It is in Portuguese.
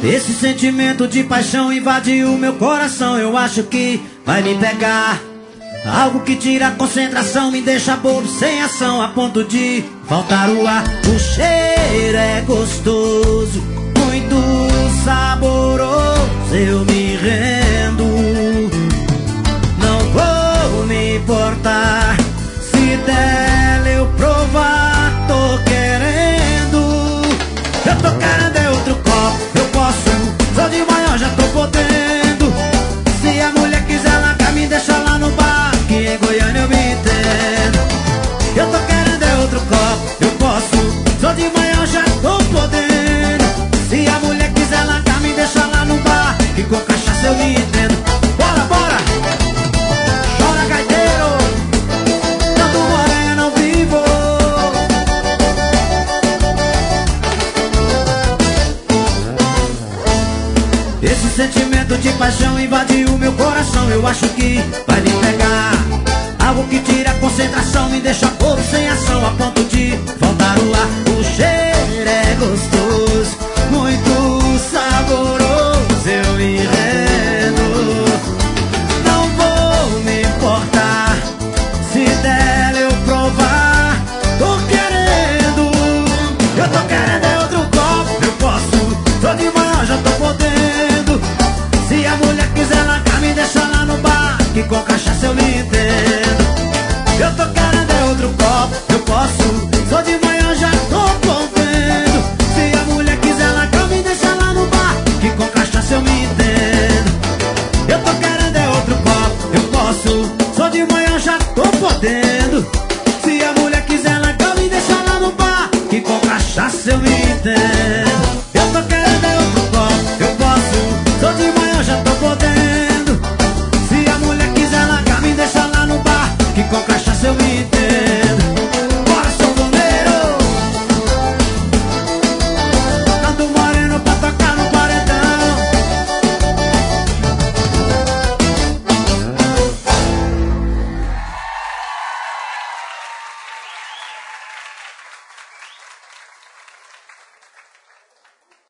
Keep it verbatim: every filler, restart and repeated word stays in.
Esse sentimento de paixão invadiu meu coração. Eu acho que vai me pegar. Algo que tira a concentração, me deixa bobo sem ação, a ponto de faltar o ar. O cheiro é gostoso, muito saboroso, eu me rendo. Não vou me importar se dela eu provar, tô querendo. Eu tô querendo é outro copo, eu posso, só de manhã já tô podendo. Se a mulher quiser largar, me deixa lá no bar, que em Goiânia eu me entendo. Eu tô querendo é outro copo, eu posso, só de manhã já tô podendo. Se a mulher quiser largar, me deixa lá no bar, que com cachaça eu me entendo. Bora, bora! Chora, gaiteiro! Tanto moreno ao vivo! Esse sentimento de paixão invadiu meu coração. Eu acho que vai me pegar. Algo que tira a concentração, me deixa bobo sem ação, a ponto de faltar o ar. O cheiro é gostoso, muito saboroso, eu me rendo. Não vou me importar se dela eu provar, tô querendo. Eu tô querendo é outro copo, eu posso, só de manhã já tô podendo. Se a mulher quiser largar, me deixa lá no bar, que com cachaça eu me entendo. Eu tô querendo é outro copo, eu posso, só de manhã já tô podendo. Se a mulher quiser largar, me deixa lá no bar, que com cachaça eu me entendo. Eu tô querendo é outro copo, eu posso, só de manhã já tô podendo. Se a mulher quiser largar, me deixa lá no bar, que com cachaça eu me entendo.